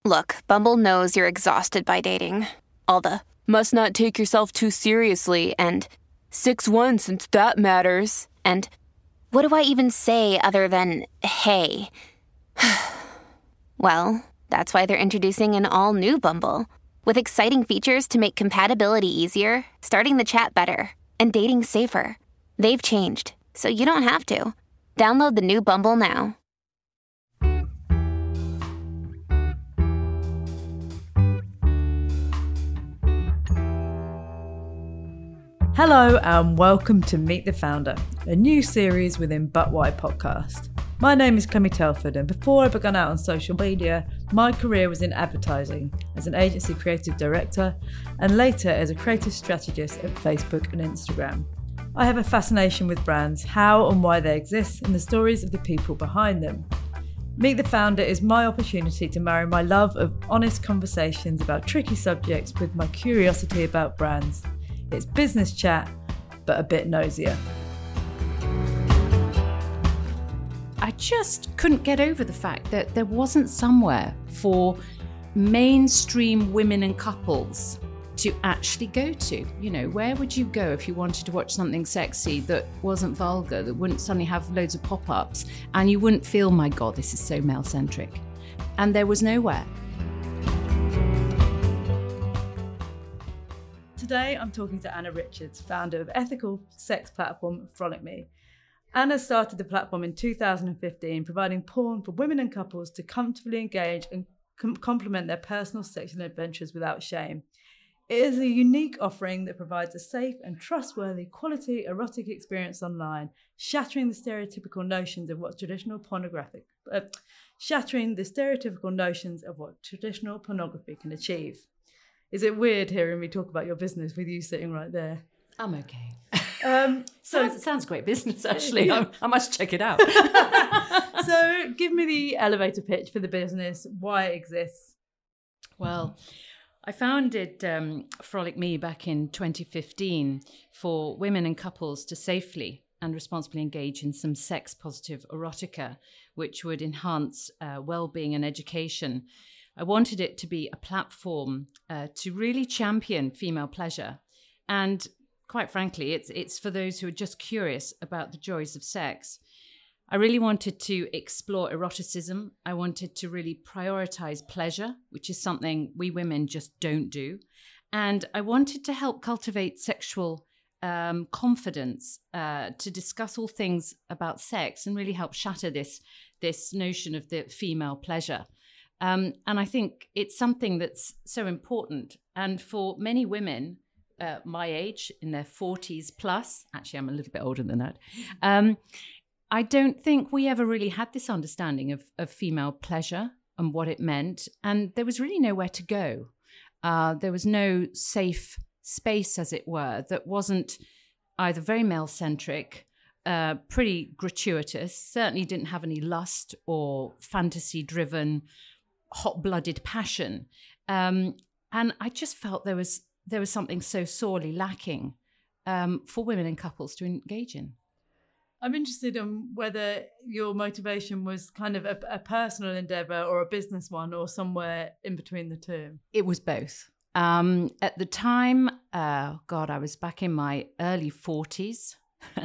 Look, Bumble knows you're exhausted by dating. All the must not take yourself too seriously and 6'1" since that matters. And what do I even say other than hey? Well, that's why they're introducing an all-new Bumble with exciting features to make compatibility easier, starting the chat better, and dating safer. They've changed, so you don't have to. Download the new Bumble now. Hello and welcome to Meet the Founder, a new series within But Why podcast. My name is Clemmy Telford, and before I began out on social media, my career was in advertising as an agency creative director and later as a creative strategist at Facebook and Instagram. I have a fascination with brands, how and why they exist, and the stories of the people behind them. Meet the Founder is my opportunity to marry my love of honest conversations about tricky subjects with my curiosity about brands. It's business chat, but a bit nosier. I just couldn't get over the fact that there wasn't somewhere for mainstream women and couples to actually go to. You know, where would you go if you wanted to watch something sexy that wasn't vulgar, that wouldn't suddenly have loads of pop-ups, and you wouldn't feel, my God, this is so male-centric. And there was nowhere. Today, I'm talking to Anna Richards, founder of ethical sex platform Frolic Me. Anna started the platform in 2015, providing porn for women and couples to comfortably engage and complement their personal sexual adventures without shame. It is a unique offering that provides a safe and trustworthy quality erotic experience online, shattering the stereotypical notions of what traditional pornography can achieve. Is it weird hearing me talk about your business with you sitting right there? I'm okay. Sounds great business, actually. Yeah. I must check it out. So give me the elevator pitch for the business, why it exists. Well, I founded Frolic Me back in 2015 for women and couples to safely and responsibly engage in some sex-positive erotica, which would enhance well-being and education. I wanted it to be a platform to really champion female pleasure. And quite frankly, it's for those who are just curious about the joys of sex. I really wanted to explore eroticism. I wanted to really prioritize pleasure, which is something we women just don't do. And I wanted to help cultivate sexual confidence to discuss all things about sex and really help shatter this notion of the female pleasure. And I think it's something that's so important. And for many women my age, in their 40s plus, actually I'm a little bit older than that, I don't think we ever really had this understanding of female pleasure and what it meant. And there was really nowhere to go. There was no safe space, as it were, that wasn't either very male-centric, pretty gratuitous, certainly didn't have any lust or fantasy-driven hot-blooded passion. And I just felt there was something so sorely lacking for women and couples to engage in. I'm interested in whether your motivation was kind of a personal endeavour or a business one or somewhere in between the two. It was both. At the time, I was back in my early 40s,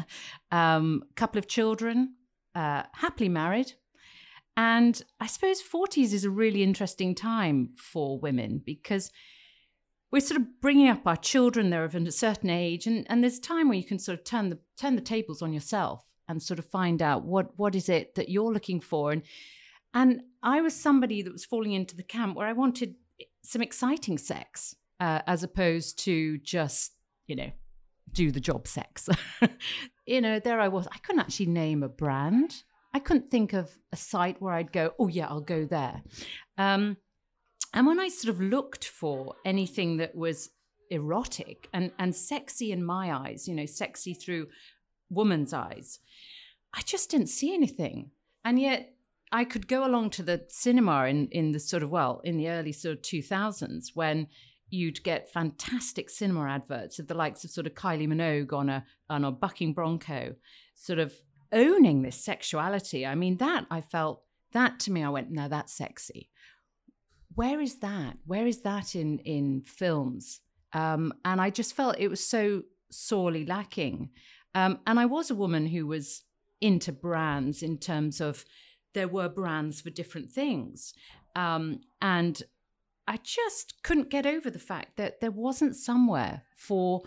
couple of children, happily married. And I suppose 40s is a really interesting time for women because we're sort of bringing up our children. They're of a certain age, and there's a time where you can sort of turn the tables on yourself and sort of find out what is it that you're looking for. And I was somebody that was falling into the camp where I wanted some exciting sex as opposed to just, do the job sex. There I was. I couldn't actually name a brand. I couldn't think of a site where I'd go, oh yeah, I'll go there. And when I sort of looked for anything that was erotic and sexy in my eyes, sexy through woman's eyes, I just didn't see anything. And yet I could go along to the cinema in the early sort of 2000s when you'd get fantastic cinema adverts of the likes of sort of Kylie Minogue on a bucking bronco, sort of owning this sexuality. I mean, that to me, I went, no, that's sexy. where is that? Where is that in films? And I just felt it was so sorely lacking. And I was a woman who was into brands in terms of there were brands for different things. And I just couldn't get over the fact that there wasn't somewhere for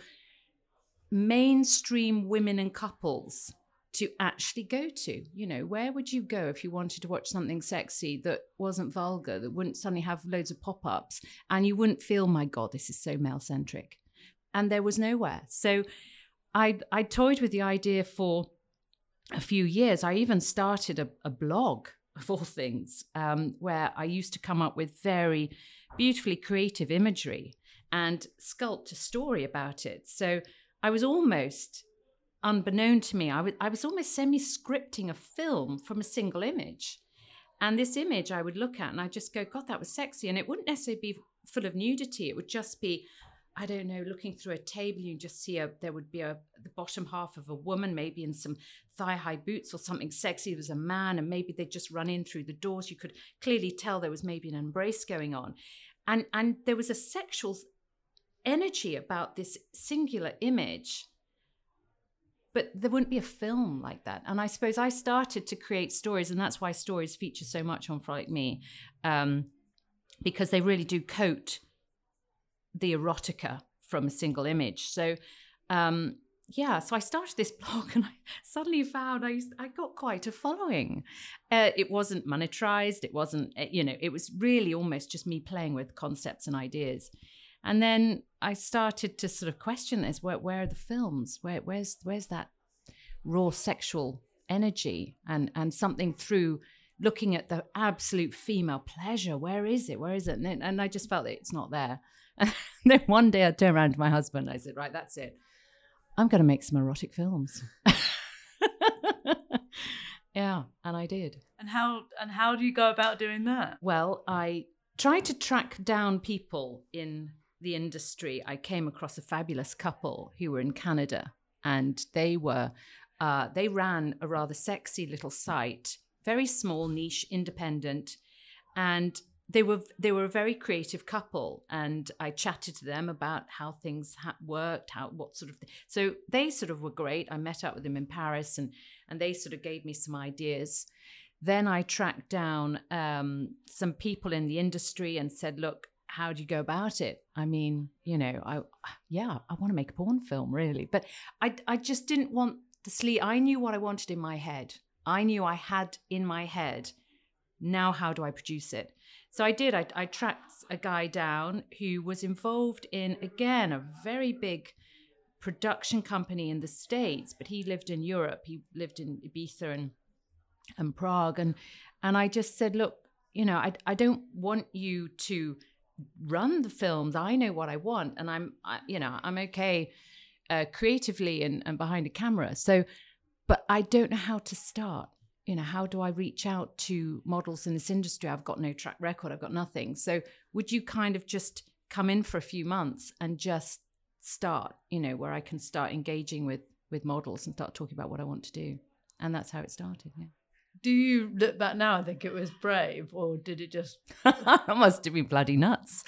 mainstream women and couples to actually go to. You know, where would you go if you wanted to watch something sexy that wasn't vulgar, that wouldn't suddenly have loads of pop-ups, and you wouldn't feel, my God, this is so male-centric? And there was nowhere. So I toyed with the idea for a few years. I even started a blog, of all things, where I used to come up with very beautifully creative imagery and sculpt a story about it. So I was almost, unbeknown to me, I was almost semi-scripting a film from a single image. And this image I would look at and I'd just go, God, that was sexy. And it wouldn't necessarily be full of nudity. It would just be, I don't know, looking through a table, you just see there would be the bottom half of a woman, maybe in some thigh-high boots or something sexy. There was a man, and maybe they'd just run in through the doors. You could clearly tell there was maybe an embrace going on. And there was a sexual energy about this singular image, but there wouldn't be a film like that. And I suppose I started to create stories, and that's why stories feature so much on Frolic Me, because they really do coat the erotica from a single image. So so I started this blog, and I suddenly found I got quite a following. It wasn't monetized. It wasn't, it was really almost just me playing with concepts and ideas. And then I started to sort of question this: where are the films? Where's that raw sexual energy and something through looking at the absolute female pleasure? Where is it? And I just felt that it's not there. And then one day I turned around to my husband and I said, right, that's it. I'm going to make some erotic films. Yeah, and I did. And how do you go about doing that? Well, I tried to track down people in the industry. I came across a fabulous couple who were in Canada, and they ran a rather sexy little site, very small, niche, independent, and they were a very creative couple, and I chatted to them about how things worked, so they sort of were great. I met up with them in Paris, and they sort of gave me some ideas. Then I tracked down some people in the industry and said, look, how do you go about it? I mean, I want to make a porn film, really, but I just didn't want the sleeve. I knew what I wanted in my head. I knew I had in my head. Now, how do I produce it? So I did. I tracked a guy down who was involved in, again, a very big production company in the States, but he lived in Europe. He lived in Ibiza and Prague. And I just said, look, I don't want you to run the films. I know what I want, and I'm okay creatively and behind a camera. So, but I don't know how to start. How do I reach out to models in this industry? I've got no track record. I've got nothing. So would you kind of just come in for a few months and just start, where I can start engaging with models and start talking about what I want to do? And that's how it started. Yeah. Do you look back now and think it was brave, or did it just... I must have been bloody nuts.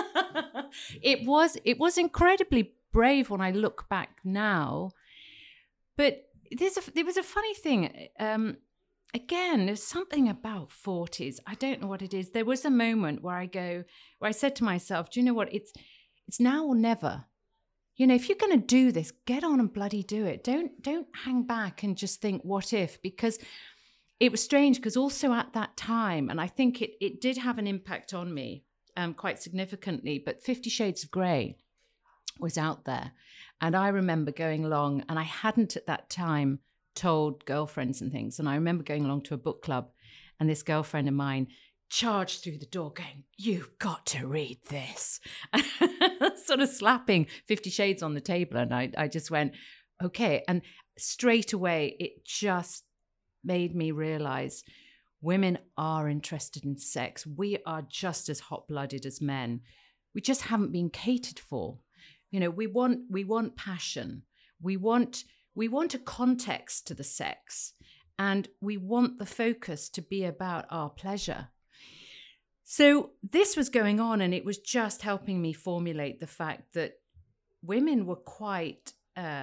It was incredibly brave when I look back now. But there was a funny thing. Again, there's something about 40s. I don't know what it is. There was a moment where I said to myself, do you know what? It's now or never. If you're going to do this, get on and bloody do it. Don't hang back and just think, what if? Because it was strange, because also at that time, and I think it did have an impact on me quite significantly, but 50 Shades of Grey was out there. And I remember going along, and I hadn't at that time told girlfriends and things. And I remember going along to a book club, and this girlfriend of mine charged through the door going, you've got to read this. Sort of slapping 50 Shades on the table. And I just went, okay. And straight away, it just made me realize women are interested in sex. We are just as hot-blooded as men. We just haven't been catered for. We want passion. We want a context to the sex, and we want the focus to be about our pleasure. So this was going on, and it was just helping me formulate the fact that women were quite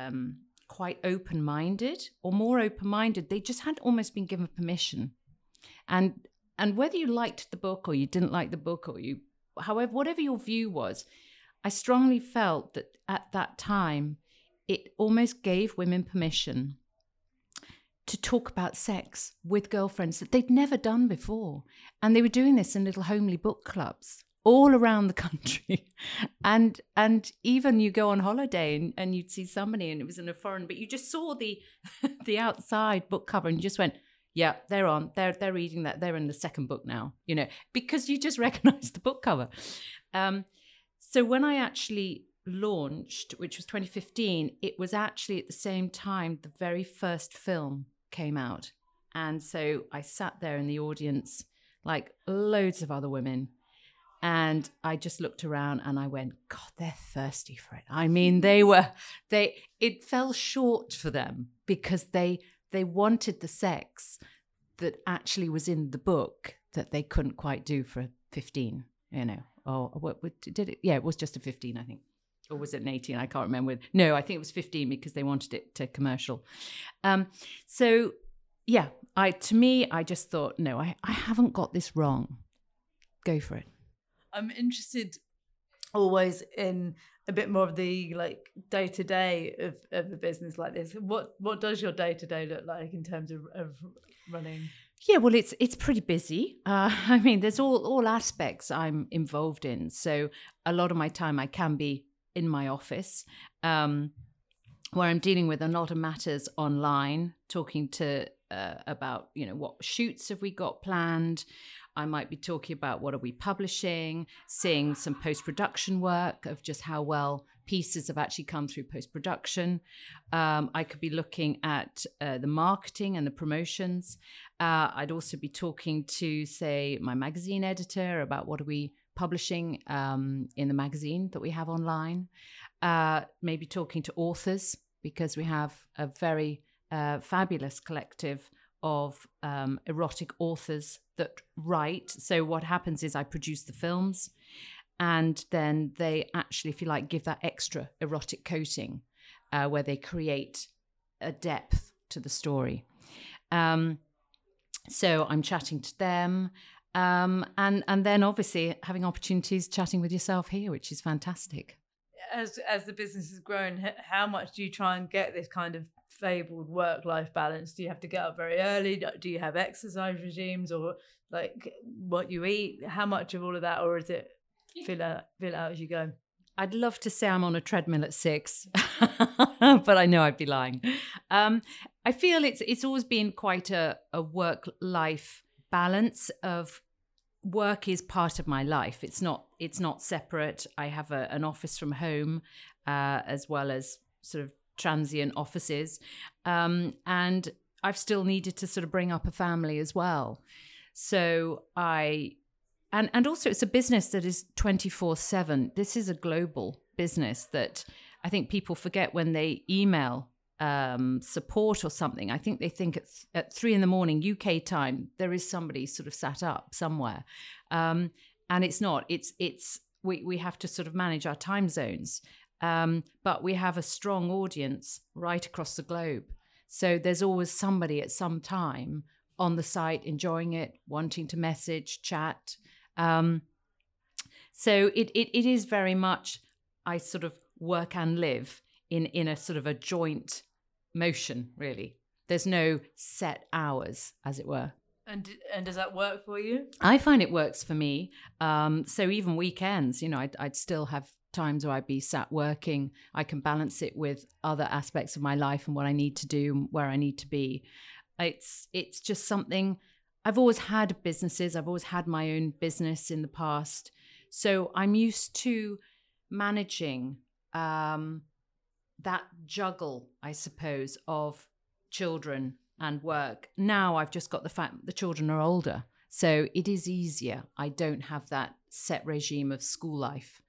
open-minded, or more open-minded. They just hadn't almost been given permission. And whether you liked the book or you didn't like the book, or however, whatever your view was, I strongly felt that at that time, it almost gave women permission to talk about sex with girlfriends that they'd never done before. And they were doing this in little homely book clubs all around the country. And even you go on holiday and you'd see somebody, and it was in a foreign, but you just saw the outside book cover and you just went, yeah, they're reading that. They're in the second book now, because you just recognize the book cover. So when I actually launched, which was 2015, it was actually at the same time the very first film came out. And so I sat there in the audience like loads of other women, and I just looked around and I went, God, they're thirsty for it. I mean, it fell short for them because they wanted the sex that actually was in the book that they couldn't quite do for 15, or what did it? Yeah, it was just a 15, I think. Or was it an 18? I can't remember. No, I think it was 15 because they wanted it to commercial. So yeah, I just thought, no, I haven't got this wrong. Go for it. I'm interested always in a bit more of the day to day of the business like this. What does your day to day look like in terms of running? Yeah, well, it's pretty busy. I mean, there's all aspects I'm involved in. So a lot of my time I can be in my office, where I'm dealing with a lot of matters online, talking to about what shoots have we got planned. I might be talking about what are we publishing, seeing some post-production work of just how well pieces have actually come through post-production. I could be looking at the marketing and the promotions. I'd also be talking to, say, my magazine editor about what are we publishing in the magazine that we have online. Maybe talking to authors, because we have a very fabulous collective of erotic authors that write. So what happens is I produce the films, and then they actually, if you like, give that extra erotic coating where they create a depth to the story. So I'm chatting to them. And then obviously having opportunities chatting with yourself here, which is fantastic. As the business has grown, how much do you try and get this kind of fabled work-life balance? Do you have to get up very early? Do you have exercise regimes, or what you eat? How much of all of that, or is it feel out as you go? I'd love to say I'm on a treadmill at 6, but I know I'd be lying. I feel it's always been quite a work-life balance of work is part of my life. It's not separate. I have an office from home, as well as sort of transient offices. And I've still needed to sort of bring up a family as well. So and also it's a business that is 24/7. This is a global business that I think people forget when they email support or something. I think they think at 3 a.m. UK time, there is somebody sort of sat up somewhere. And it's not, we have to sort of manage our time zones. But we have a strong audience right across the globe. So there's always somebody at some time on the site enjoying it, wanting to message, chat. So it is very much, I sort of work and live in a sort of a joint motion, really. There's no set hours, as it were. And does that work for you? I find it works for me. So even weekends, I'd still have times where I'd be sat working. I can balance it with other aspects of my life and what I need to do, where I need to be. It's just something. I've always had businesses. I've always had my own business in the past. So I'm used to managing that juggle, I suppose, of children and work. Now I've just got the fact that the children are older. So it is easier. I don't have that set regime of school life,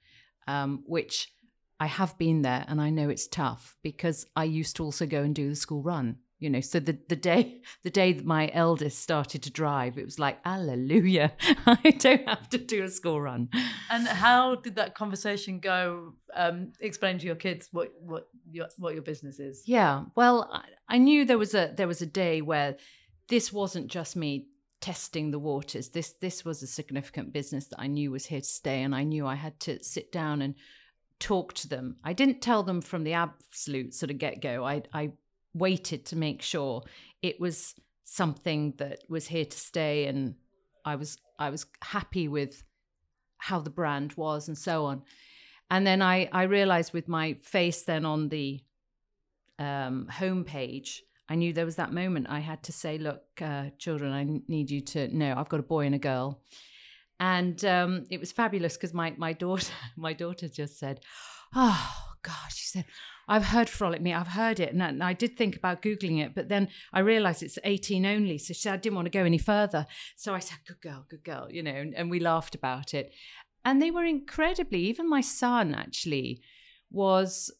which I have been there, and I know it's tough because I used to also go and do the school run, You know, so the day that my eldest started to drive, it was like, hallelujah, I don't have to do a school run. And how did that conversation go? Explain to your kids what your business is. Yeah, well, I knew there was a day where this wasn't just me testing the waters. This was a significant business that I knew was here to stay, and I knew I had to sit down and talk to them. I didn't tell them from the absolute sort of get-go. I waited to make sure it was something that was here to stay, and I was happy with how the brand was and so on. And then I realized with my face then on the homepage, I knew there was that moment I had to say, look, children, I need you to know I've got a boy and a girl. And it was fabulous because my daughter just said, oh God, she said, I've heard Frolic Me, I've heard it. And I did think about Googling it, but then I realized it's 18 only. So she said, I didn't want to go any further. So I said, good girl, you know, and we laughed about it. And they were incredibly, even my son actually was,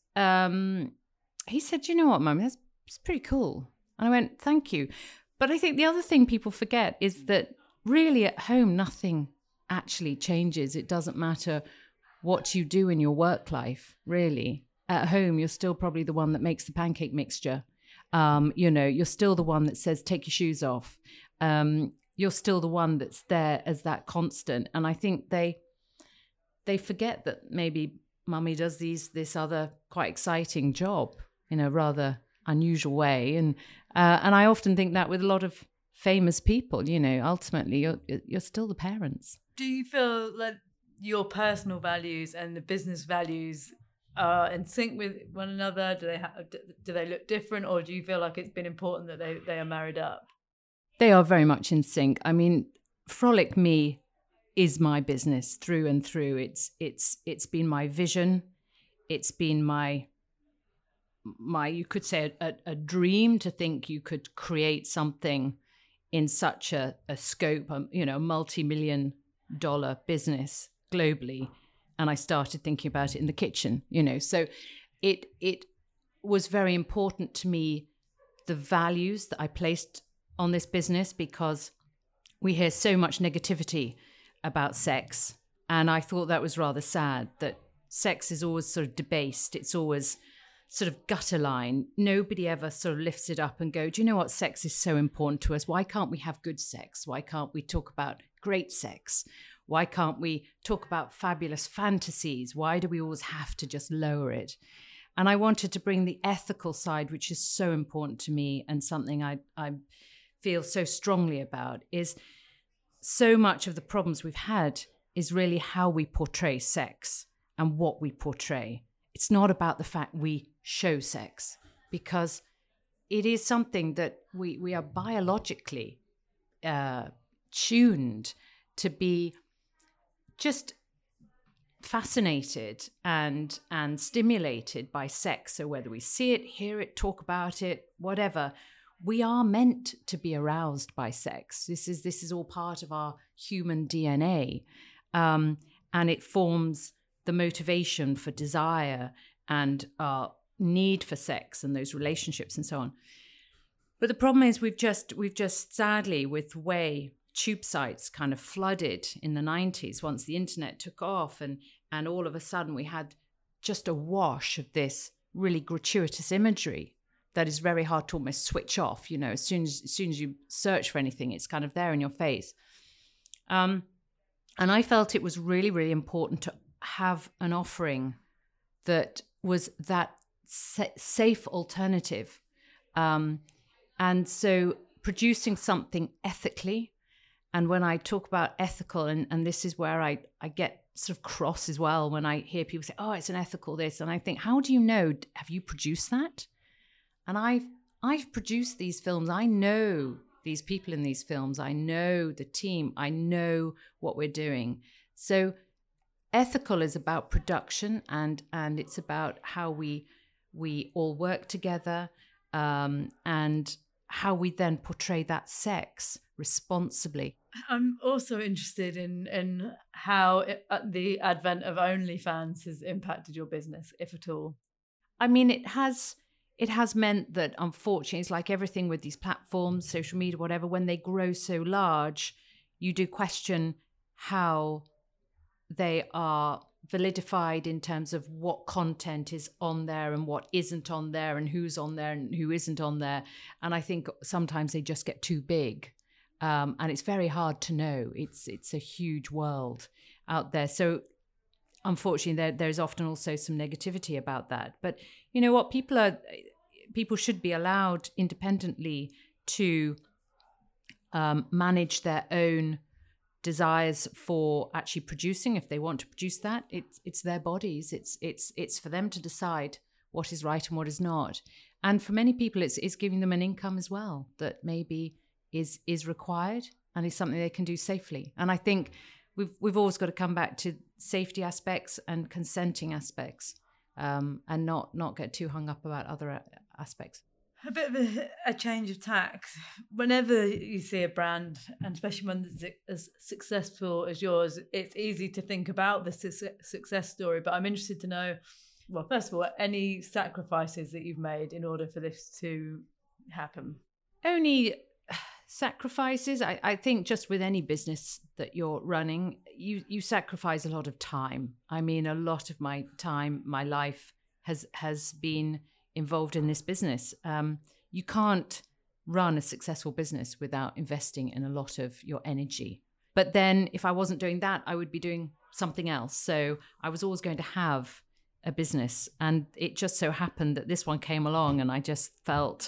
he said, you know what, Mum, that's pretty cool. And I went, thank you. But I think the other thing people forget is that really at home, nothing actually changes. It doesn't matter what you do in your work life, really. At home, you're still probably the one that makes the pancake mixture. You know, you're still the one that says, take your shoes off. You're still the one that's there as that constant. And I think they forget that maybe mummy does this other quite exciting job in a rather unusual way. And I often think that with a lot of famous people, you know, ultimately you're still the parents. Do you feel that your personal values and the business values are in sync with one another? Do they look different, or do you feel like it's been important that they are married up? They are very much in sync. I mean, Frolic Me is my business through and through. It's been my vision. It's been my you could say a dream to think you could create something in such a scope, you know, multi-million-dollar business globally. And I started thinking about it in the kitchen, you know. So it was very important to me, the values that I placed on this business, because we hear so much negativity about sex. And I thought that was rather sad, that sex is always sort of debased. It's always sort of gutter line. Nobody ever sort of lifts it up and go, do you know what? Sex is so important to us. Why can't we have good sex? Why can't we talk about great sex? Why can't we talk about fabulous fantasies? Why do we always have to just lower it? And I wanted to bring the ethical side, which is so important to me, and something I feel so strongly about, is so much of the problems we've had is really how we portray sex and what we portray. It's not about the fact we show sex, because it is something that we are biologically tuned to be just fascinated and stimulated by sex. So whether we see it, hear it, talk about it, whatever, we are meant to be aroused by sex. This is all part of our human DNA, and it forms the motivation for desire and our need for sex and those relationships and so on. But the problem is we've just sadly, with the way tube sites kind of flooded in the 90s, once the internet took off, and all of a sudden we had just a wash of this really gratuitous imagery that is very hard to almost switch off. You know, as soon as you search for anything, it's kind of there in your face. And I felt it was really, really important to have an offering that was that safe alternative. And so producing something ethically, and when I talk about ethical, and this is where I get sort of cross as well when I hear people say, oh, it's an ethical this, and I think, how do you know? Have you produced that? And I've produced these films. I know these people in these films. I know the team. I know what we're doing. So ethical is about production, and it's about how we all work together, and how we then portray that sex responsibly. I'm also interested in how the advent of OnlyFans has impacted your business, if at all. I mean, it has it has meant that, unfortunately, it's like everything with these platforms, social media, whatever, when they grow so large, you do question how they are validified in terms of what content is on there and what isn't on there and who's on there and who isn't on there. And I think sometimes they just get too big. And it's very hard to know. It's a huge world out there. So unfortunately, there's often also some negativity about that. But you know what? People should be allowed independently to manage their own desires for actually producing. If they want to produce that, it's their bodies. It's for them to decide what is right and what is not. And for many people, it's giving them an income as well that maybe is required and is something they can do safely. And I think we've always got to come back to safety aspects and consenting aspects, and not get too hung up about other aspects. A bit of a change of tack. Whenever you see a brand, and especially one that's as successful as yours, it's easy to think about the success story. But I'm interested to know, well, first of all, any sacrifices that you've made in order for this to happen? Only sacrifices. I think just with any business that you're running, you sacrifice a lot of time. I mean, a lot of my time, my life has been involved in this business. You can't run a successful business without investing in a lot of your energy. But then if I wasn't doing that, I would be doing something else. So I was always going to have a business. And it just so happened that this one came along and I just felt,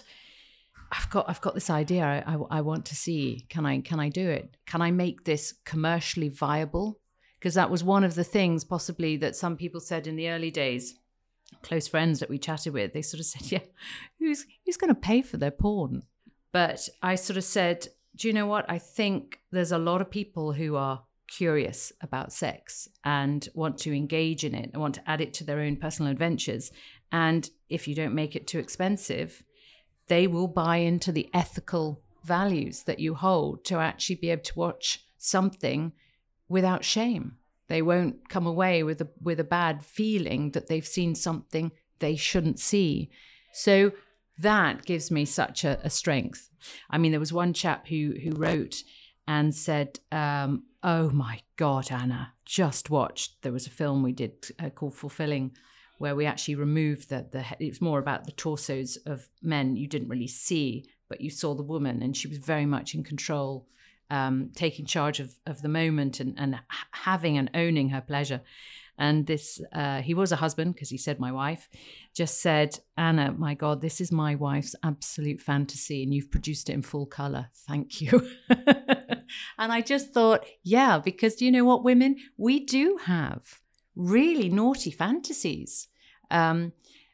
I've got this idea. I want to see, can I do it? Can I make this commercially viable? Because that was one of the things possibly that some people said in the early days. Close friends that we chatted with, they sort of said, yeah, who's going to pay for their porn? But I sort of said, do you know what? I think there's a lot of people who are curious about sex and want to engage in it and want to add it to their own personal adventures. And if you don't make it too expensive, they will buy into the ethical values that you hold to actually be able to watch something without shame. They won't come away with a bad feeling that they've seen something they shouldn't see. So that gives me such a strength. I mean, there was one chap who wrote and said, oh my God, Anna, just watched. There was a film we did called Fulfilling, where we actually removed it was more about the torsos of men you didn't really see, but you saw the woman and she was very much in control. Taking charge of the moment and having and owning her pleasure. And this, he was a husband, because he said my wife, just said, Anna, my God, this is my wife's absolute fantasy and you've produced it in full color. Thank you. And I just thought, yeah, because do you know what, women? We do have really naughty fantasies. And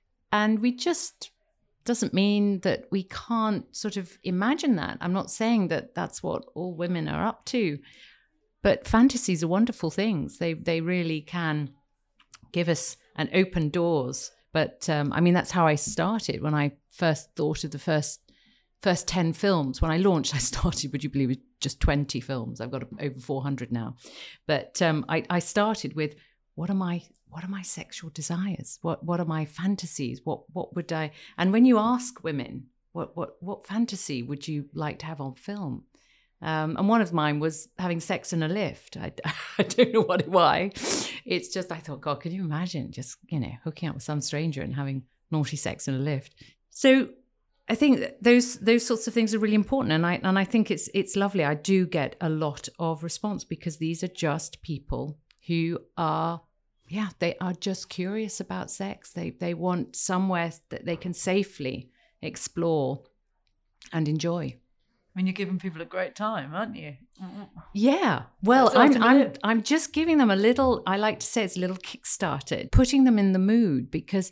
we just... doesn't mean that we can't sort of imagine that. I'm not saying that that's what all women are up to, but fantasies are wonderful things. They really can give us an open doors. But I mean, that's how I started when I first thought of the first 10 films. When I launched, I started, would you believe it, just 20 films. I've got over 400 now. But I started with, what are my sexual desires? What are my fantasies? What would I? And when you ask women, what fantasy would you like to have on film? And one of mine was having sex in a lift. I don't know why. It's just, I thought, God, can you imagine just, hooking up with some stranger and having naughty sex in a lift? So I think those sorts of things are really important. And I think it's lovely. I do get a lot of response because these are just people who are, they are just curious about sex. They want somewhere that they can safely explore and enjoy. I mean, you're giving people a great time, aren't you? Yeah. Well, I'm just giving them a little, I like to say it's a little kickstarter, putting them in the mood, because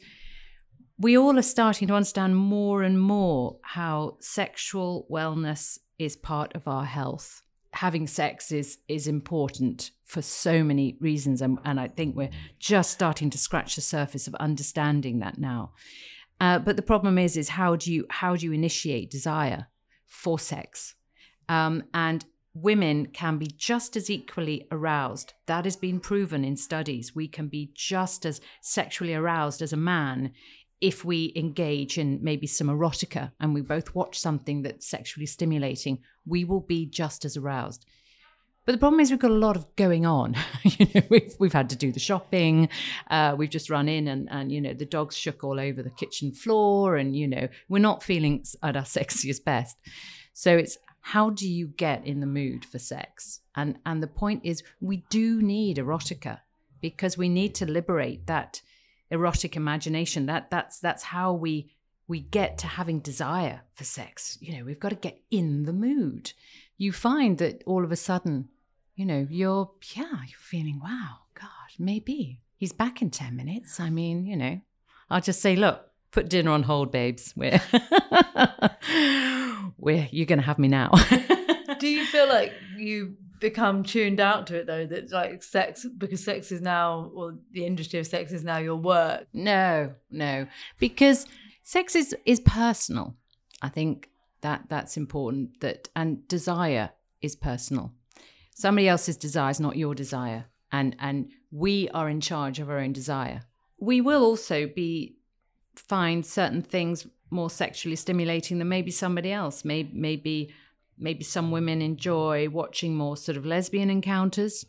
we all are starting to understand more and more how sexual wellness is part of our health. Having sex is important for so many reasons. And I think we're just starting to scratch the surface of understanding that now. But the problem is how do you initiate desire for sex? And women can be just as equally aroused. That has been proven in studies. We can be just as sexually aroused as a man if we engage in maybe some erotica and we both watch something that's sexually stimulating, we will be just as aroused. But the problem is we've got a lot of going on. We've had to do the shopping. We've just run in and the dog's shook all over the kitchen floor, and we're not feeling at our sexiest best. So it's, how do you get in the mood for sex? And the point is, we do need erotica because we need to liberate that erotic imagination. That's how we get to having desire for sex. We've got to get in the mood. You find that all of a sudden, you're feeling, wow, God, maybe he's back in 10 minutes. I mean, I'll just say, look, put dinner on hold, babes. You're going to have me now. Do you feel like you become tuned out to it though, that like sex, because sex is now, or the industry of sex is now your work? No, because sex is personal. I think that's important, and desire is personal. Somebody else's desire is not your desire, and we are in charge of our own desire. We will also find certain things more sexually stimulating than maybe somebody else. Maybe some women enjoy watching more sort of lesbian encounters,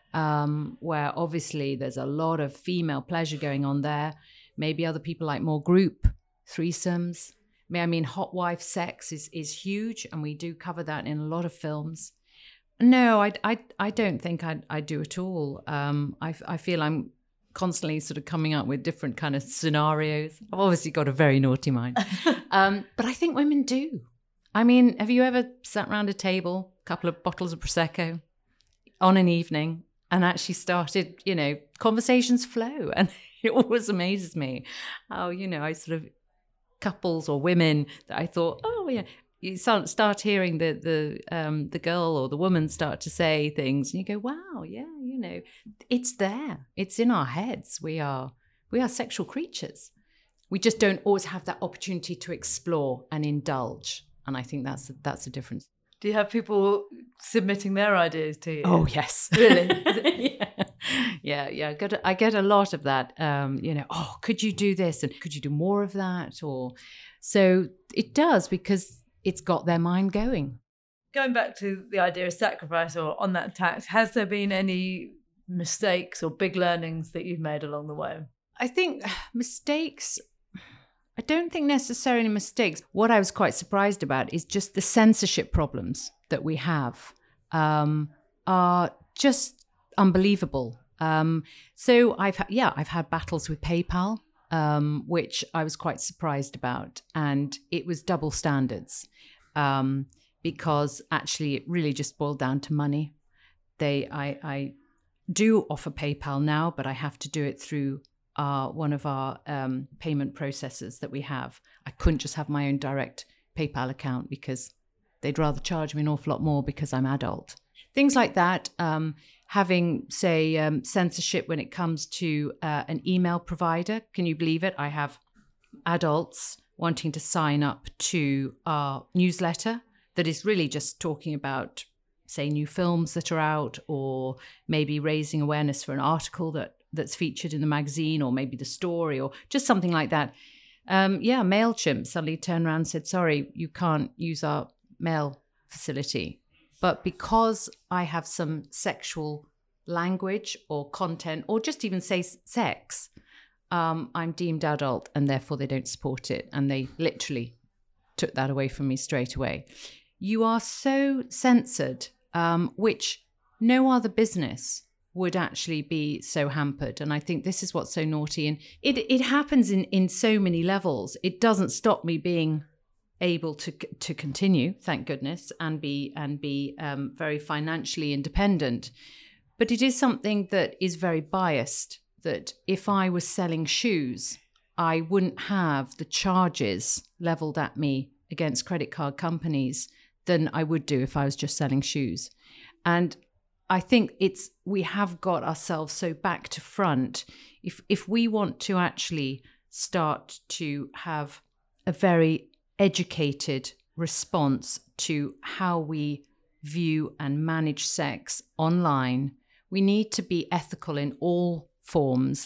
where obviously there's a lot of female pleasure going on there. Maybe other people like more group threesomes. I mean, hot wife sex is huge, and we do cover that in a lot of films. No, I don't think I do at all. I feel I'm constantly sort of coming up with different kind of scenarios. I've obviously got a very naughty mind. But I think women do. I mean, have you ever sat around a table, a couple of bottles of Prosecco on an evening, and actually started, conversations flow? And it always amazes me how, I sort of, couples or women that I thought, oh yeah, you start hearing the girl or the woman start to say things, and you go, wow, yeah, it's there. It's in our heads. We are sexual creatures. We just don't always have that opportunity to explore and indulge. And I think that's the difference. Do you have people submitting their ideas to you? Oh, yes. Really? Yeah. I get a lot of that. Oh, could you do this? And could you do more of that? Or so it does, because it's got their mind going. Going back to the idea of sacrifice, or on that tax, has there been any mistakes or big learnings that you've made along the way? I think mistakes, I don't think necessarily mistakes. What I was quite surprised about is just the censorship problems that we have are just unbelievable. So I've had battles with PayPal, which I was quite surprised about, and it was double standards, because actually it really just boiled down to money. I do offer PayPal now, but I have to do it through one of our payment processors that we have. I couldn't just have my own direct PayPal account because they'd rather charge me an awful lot more because I'm adult. Things like that. Having, say, censorship when it comes to an email provider. Can you believe it? I have adults wanting to sign up to our newsletter that is really just talking about, say, new films that are out, or maybe raising awareness for an article that's featured in the magazine, or maybe the story, or just something like that. MailChimp suddenly turned around and said, sorry, you can't use our mail facility. But because I have some sexual language or content, or just even say sex, I'm deemed adult, and therefore they don't support it. And they literally took that away from me straight away. You are so censored, which no other business would actually be so hampered. And I think this is what's so naughty. And it happens in so many levels. It doesn't stop me being able to continue, thank goodness, and be very financially independent. But it is something that is very biased, that if I was selling shoes, I wouldn't have the charges leveled at me against credit card companies than I would do if I was just selling shoes. And I think we have got ourselves so back to front. If we want to actually start to have a very educated response to how we view and manage sex online, we need to be ethical in all forms,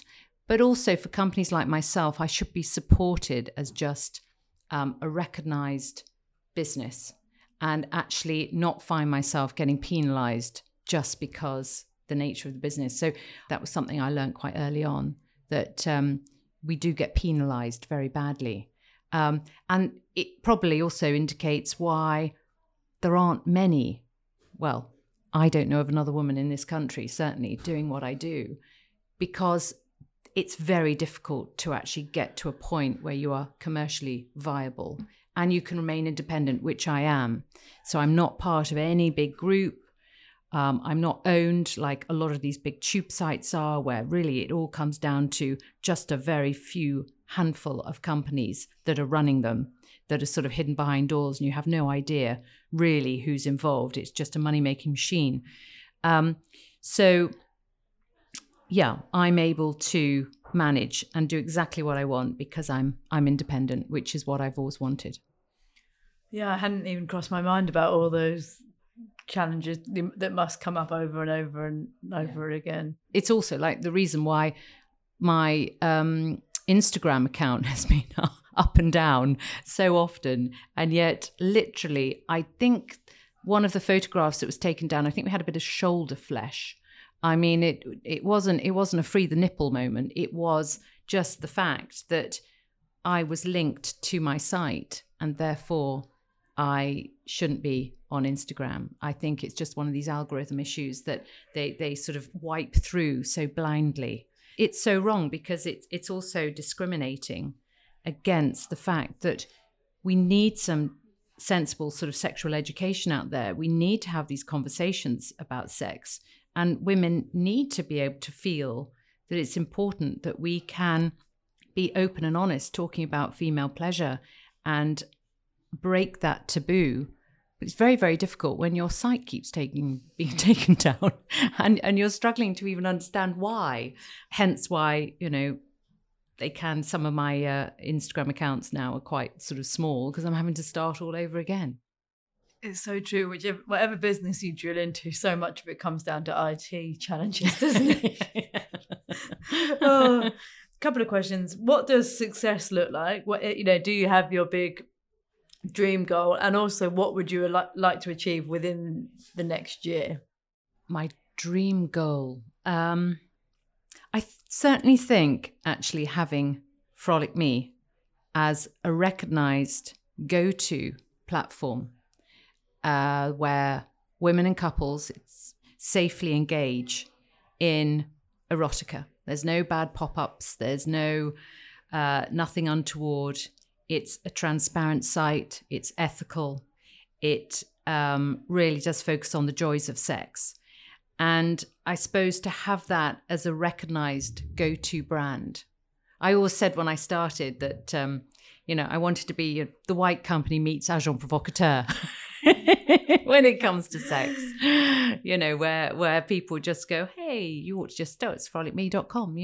But also for companies like myself, I should be supported as just a recognized business and actually not find myself getting penalized just because the nature of the business. So that was something I learned quite early on, that we do get penalized very badly. And it probably also indicates why there aren't many, well, I don't know of another woman in this country, certainly, doing what I do, because it's very difficult to actually get to a point where you are commercially viable and you can remain independent, which I am. So I'm not part of any big group. I'm not owned like a lot of these big tube sites are, where really it all comes down to just a very few handful of companies that are running them, that are sort of hidden behind doors, and you have no idea really who's involved. It's just a money-making machine. So yeah, I'm able to manage and do exactly what I want because I'm independent, which is what I've always wanted. Yeah, I hadn't even crossed my mind about all those challenges that must come up over and over and over again. It's also like the reason why my Instagram account has been up and down so often, and yet literally I think one of the photographs that was taken down, I think we had a bit of shoulder flesh. I mean, it wasn't a free the nipple moment. It was just the fact that I was linked to my site and therefore I shouldn't be on Instagram. I think it's just one of these algorithm issues that they sort of wipe through so blindly. It's so wrong because it's also discriminating against the fact that we need some sensible sort of sexual education out there. We need to have these conversations about sex, and women need to be able to feel that it's important that we can be open and honest talking about female pleasure and break that taboo. But it's very, very difficult when your site keeps being taken down and you're struggling to even understand why. Hence why, some of my Instagram accounts now are quite sort of small because I'm having to start all over again. It's so true. Whatever business you drill into, so much of it comes down to IT challenges, doesn't it? A couple of questions. What does success look like? Do you have your big dream goal, and also what would you like to achieve within the next year? My dream goal. I certainly think actually having Frolic Me as a recognised go-to platform where women and couples safely engage in erotica. There's no bad pop-ups. There's no nothing untoward. It's a transparent site. It's ethical. It really does focus on the joys of sex. And I suppose to have that as a recognized go-to brand. I always said when I started that, I wanted to be the white company meets agent provocateur when it comes to sex, where people just go, hey, you ought to just it's frolicme.com.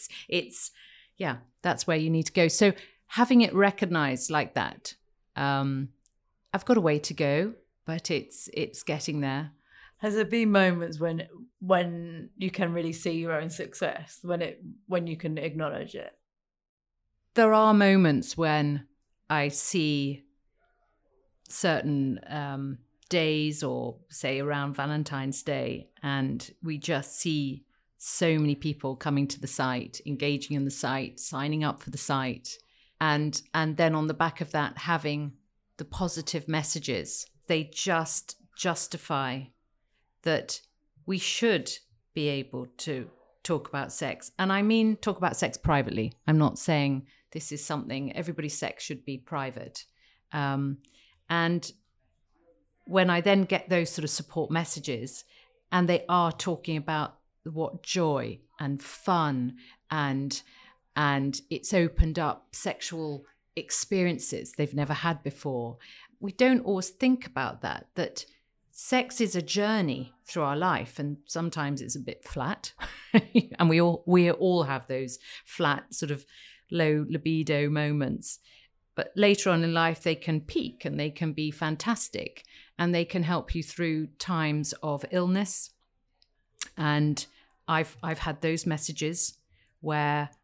That's where you need to go. So having it recognized like that, I've got a way to go, but it's getting there. Has there been moments when you can really see your own success, when you can acknowledge it? There are moments when I see certain days, or say around Valentine's Day, and we just see so many people coming to the site, engaging in the site, signing up for the site. And then on the back of that, having the positive messages, they just justify that we should be able to talk about sex. And I mean talk about sex privately. I'm not saying this is something, everybody's sex should be private. And when I then get those sort of support messages, and they are talking about what joy and fun and it's opened up sexual experiences they've never had before. We don't always think about that sex is a journey through our life, and sometimes it's a bit flat. And we all have those flat, sort of low libido moments. But later on in life, they can peak and they can be fantastic, and they can help you through times of illness. And I've had those messages where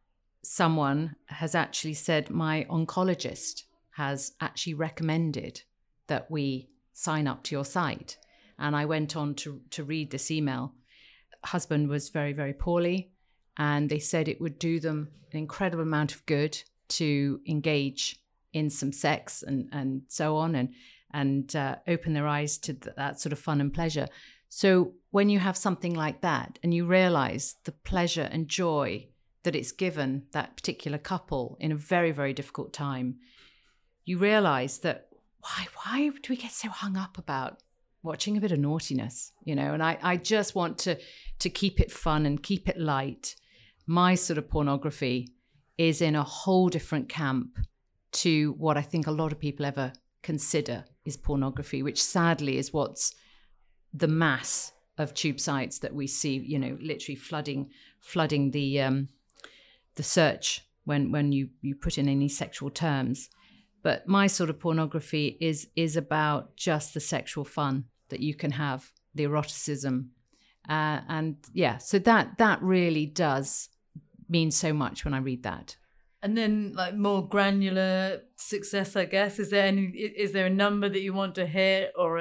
someone has actually said, my oncologist has actually recommended that we sign up to your site. And I went on to read this email. Husband was very, very poorly, and they said it would do them an incredible amount of good to engage in some sex and so on, and open their eyes to that sort of fun and pleasure. So when you have something like that and you realize the pleasure and joy that it's given that particular couple in a very, very difficult time, you realize that why do we get so hung up about watching a bit of naughtiness, you know? And I just want to keep it fun and keep it light. My sort of pornography is in a whole different camp to what I think a lot of people ever consider is pornography, which sadly is what's the mass of tube sites that we see, you know, literally flooding the search when you put in any sexual terms. But my sort of pornography is about just the sexual fun that you can have, the eroticism, and yeah, so that really does mean so much when I read that. And then, like, more granular success, I guess. Is there a number that you want to hit, or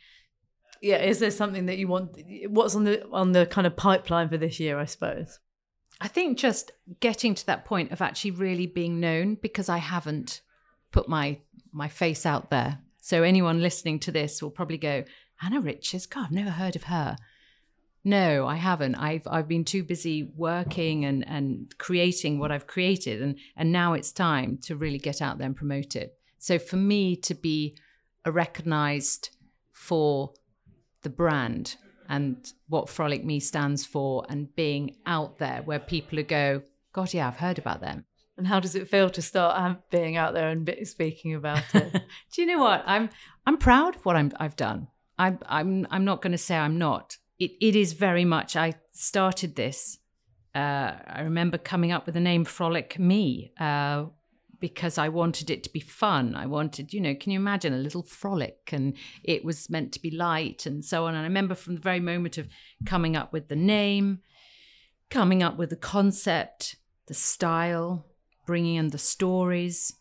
is there something that you want? What's on the kind of pipeline for this year, I suppose? I think just getting to that point of actually really being known, because I haven't put my face out there. So anyone listening to this will probably go, Anna Riches, God, I've never heard of her. No, I haven't. I've been too busy working and creating what I've created, and now it's time to really get out there and promote it. So for me to be recognized for the brand and what Frolic Me stands for, and being out there where people go, God, yeah, I've heard about them. And how does it feel to start being out there and speaking about it? Do you know what? I'm proud of what I've done. I'm not going to say I'm not. It is very much. I started this. I remember coming up with the name Frolic Me because I wanted it to be fun. I wanted, you know, can you imagine a little frolic? And it was meant to be light and so on. And I remember from the very moment of coming up with the name, coming up with the concept, the style, bringing in the stories.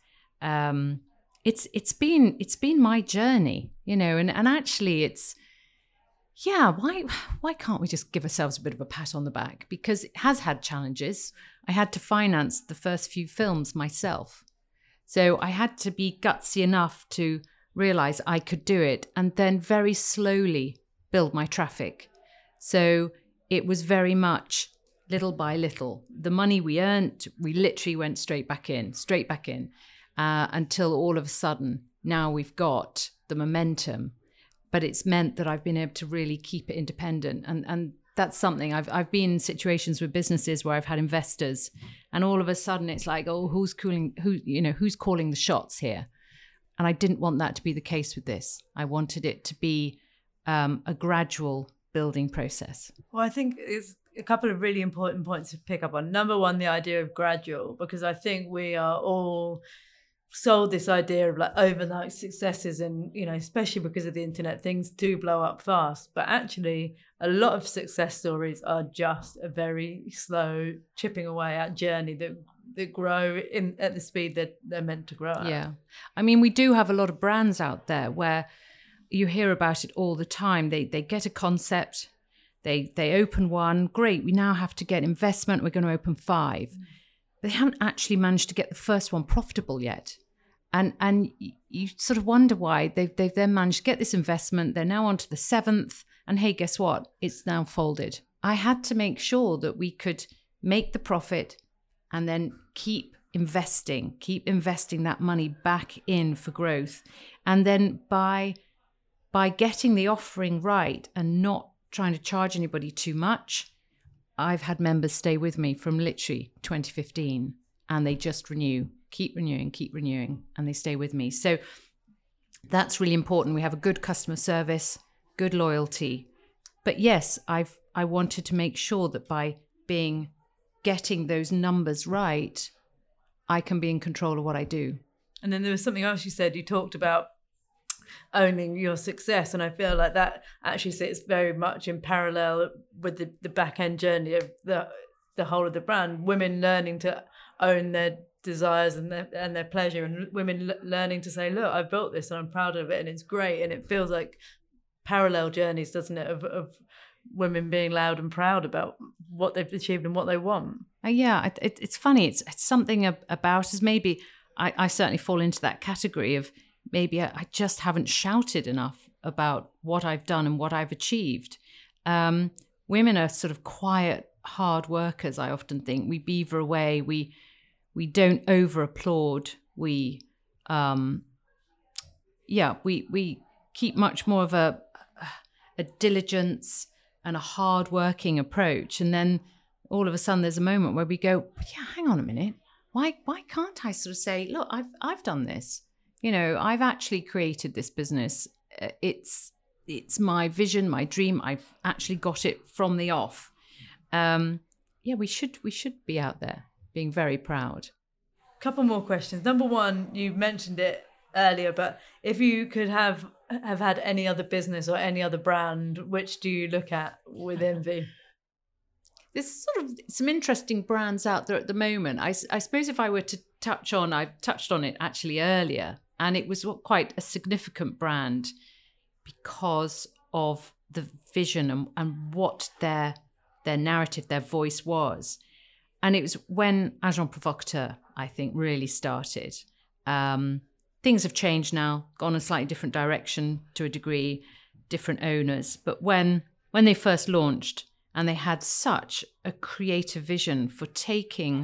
It's been my journey, you know, and actually it's, yeah, why can't we just give ourselves a bit of a pat on the back? Because it has had challenges. I had to finance the first few films myself. So I had to be gutsy enough to realize I could do it, and then very slowly build my traffic. So it was very much little by little. The money we earned, we literally went straight back in, until all of a sudden now we've got the momentum. But it's meant that I've been able to really keep it independent. And that's something. I've been in situations with businesses where I've had investors, and all of a sudden it's like, oh, who's calling the shots here? And I didn't want that to be the case with this. I wanted it to be a gradual building process. Well, I think it's a couple of really important points to pick up on. Number one, the idea of gradual, because I think we are all sold this idea of like overnight successes, and, you know, especially because of the internet, things do blow up fast. But actually, a lot of success stories are just a very slow chipping away at journey that grow at the speed that they're meant to grow at. Yeah. I mean, we do have a lot of brands out there where you hear about it all the time. They get a concept, they open one, great, we now have to get investment, we're going to open 5. They haven't actually managed to get the first one profitable yet. And you sort of wonder why they've then managed to get this investment. They're now on to the 7th. And hey, guess what? It's now folded. I had to make sure that we could make the profit and then keep investing that money back in for growth. And then by getting the offering right and not trying to charge anybody too much, I've had members stay with me from literally 2015, and they just keep renewing, and they stay with me. So that's really important. We have a good customer service, good loyalty. But yes, I wanted to make sure that by getting those numbers right, I can be in control of what I do. And then there was something else you said. You talked about owning your success, and I feel like that actually sits very much in parallel with the back end journey of the the whole of the brand. Women learning to own their desires and their pleasure, and women learning to say, look, I built this and I'm proud of it and it's great. And it feels like parallel journeys, doesn't it, of women being loud and proud about what they've achieved and what they want. It's funny. It's something about us. Maybe I certainly fall into that category of maybe I just haven't shouted enough about what I've done and what I've achieved. Women are sort of quiet, hard workers, I often think. We beaver away. We don't over applaud. We keep much more of a diligence and a hard working approach. And then all of a sudden there's a moment where we go, yeah, hang on a minute. Why can't I sort of say, look, I've done this. You know, I've actually created this business. It's my vision, my dream. I've actually got it from the off. We should be out there being very proud. Couple more questions. Number one, you mentioned it earlier, but if you could have had any other business or any other brand, which do you look at with envy? There's sort of some interesting brands out there at the moment. I suppose if I were to I've touched on it actually earlier, and it was quite a significant brand because of the vision and what their narrative, their voice was. And it was when Agent Provocateur, I think, really started. Things have changed now, gone a slightly different direction to a degree, different owners. But when they first launched, and they had such a creative vision for taking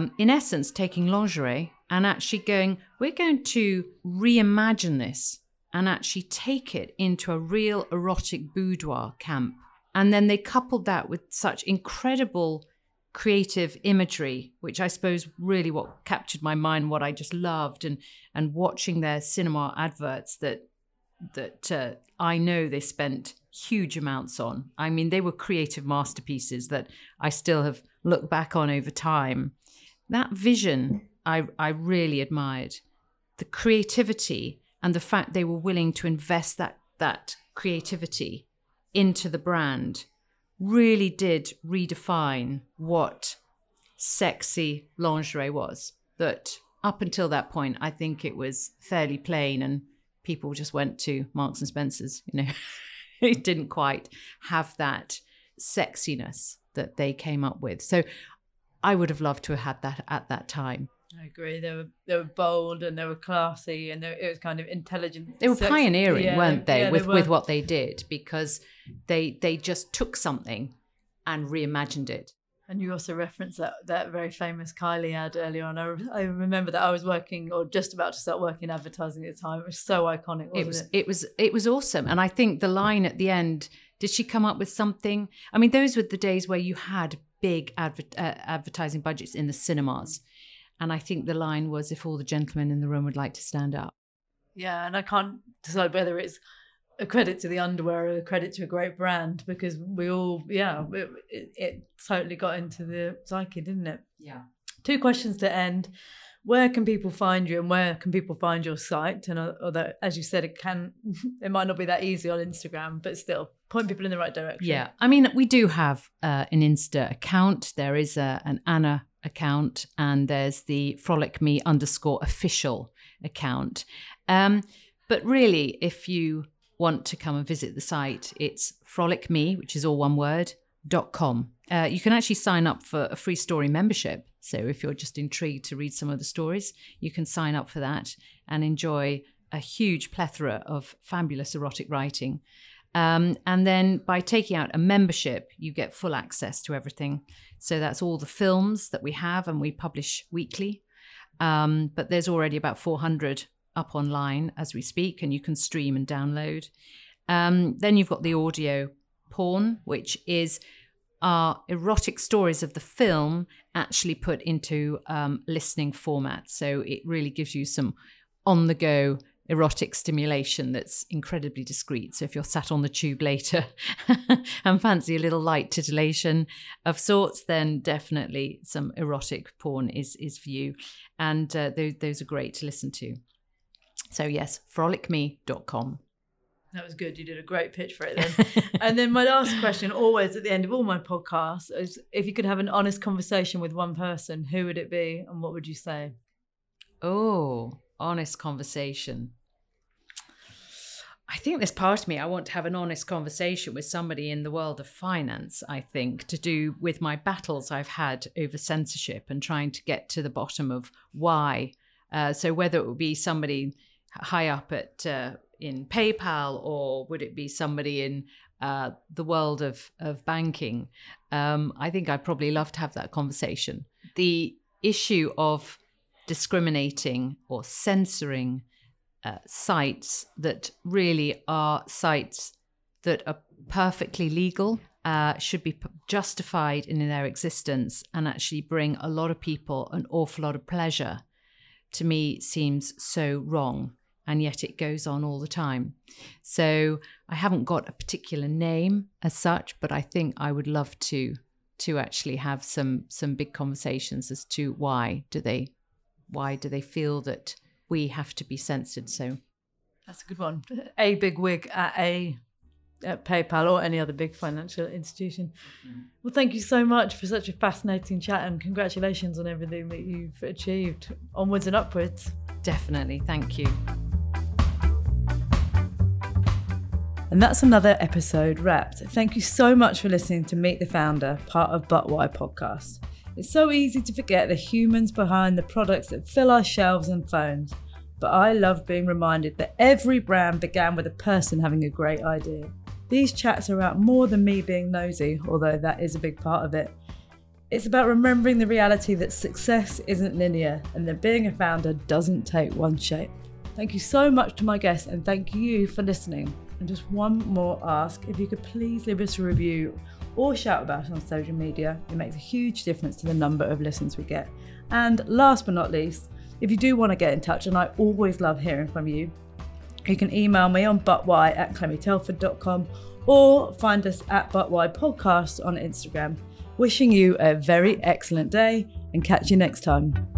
lingerie and actually going, we're going to reimagine this and actually take it into a real erotic boudoir camp. And then they coupled that with such incredible creative imagery, which I suppose really what captured my mind, what I just loved, and watching their cinema adverts that I know they spent huge amounts on. I mean, they were creative masterpieces that I still have looked back on over time. That vision I really admired. The creativity and the fact they were willing to invest that creativity into the brand really did redefine what sexy lingerie was. That up until that point, I think it was fairly plain and people just went to Marks and Spencer's, you know. It didn't quite have that sexiness that they came up with. So I would have loved to have had that at that time. I agree. They were bold and they were classy, and it was kind of intelligent. They were pioneering, weren't they, with what they did, because they just took something and reimagined it. And you also referenced that very famous Kylie ad earlier on. I remember that I was working or just about to start working advertising at the time. It was so iconic, wasn't it? It was awesome. And I think the line at the end, did she come up with something? I mean, those were the days where you had big advertising budgets in the cinemas. And I think the line was, if all the gentlemen in the room would like to stand up. Yeah, and I can't decide whether it's a credit to the underwear or a credit to a great brand, because we all, it totally got into the psyche, didn't it? Yeah. 2 questions to end. Where can people find you, and where can people find your site? And although, as you said, it might not be that easy on Instagram, but still point people in the right direction. Yeah. I mean, we do have an Insta account. There is an Anna account, and there's the Frolic Me _official account. But really, if you want to come and visit the site, it's frolicme, which is all one word, .com. You can actually sign up for a free story membership. So if you're just intrigued to read some of the stories, you can sign up for that and enjoy a huge plethora of fabulous erotic writing. And then by taking out a membership, you get full access to everything. So that's all the films that we have, and we publish weekly. But there's already about 400 up online as we speak, and you can stream and download. Then you've got the audio porn, which is our erotic stories of the film actually put into listening format. So it really gives you some on-the-go erotic stimulation that's incredibly discreet. So if you're sat on the tube later and fancy a little light titillation of sorts, then definitely some erotic porn is for you. And those are great to listen to. So yes, frolicme.com. That was good. You did a great pitch for it then. And then my last question, always at the end of all my podcasts, is if you could have an honest conversation with one person, who would it be and what would you say? Oh, honest conversation. I think there's part of me, I want to have an honest conversation with somebody in the world of finance, I think, to do with my battles I've had over censorship and trying to get to the bottom of why. So whether it would be somebody high up at in PayPal, or would it be somebody in the world of banking? I think I'd probably love to have that conversation. The issue of discriminating or censoring sites that really are sites that are perfectly legal, should be justified in their existence and actually bring a lot of people an awful lot of pleasure, to me seems so wrong. And yet it goes on all the time. So I haven't got a particular name as such, but I think I would love to actually have some big conversations as to why do they feel that we have to be censored. So that's a good one. A big wig at PayPal or any other big financial institution. Well, thank you so much for such a fascinating chat, and congratulations on everything that you've achieved. Onwards and upwards. Definitely. Thank you. And that's another episode wrapped. Thank you so much for listening to Meet the Founder, part of But Why podcast. It's so easy to forget the humans behind the products that fill our shelves and phones. But I love being reminded that every brand began with a person having a great idea. These chats are about more than me being nosy, although that is a big part of it. It's about remembering the reality that success isn't linear and that being a founder doesn't take one shape. Thank you so much to my guests, and thank you for listening. And just one more ask, if you could please leave us a review or shout about us on social media. It makes a huge difference to the number of listens we get. And last but not least, if you do want to get in touch, and I always love hearing from you, you can email me on butwhy@clemmitelford.com or find us at butwhypodcast on Instagram. Wishing you a very excellent day and catch you next time.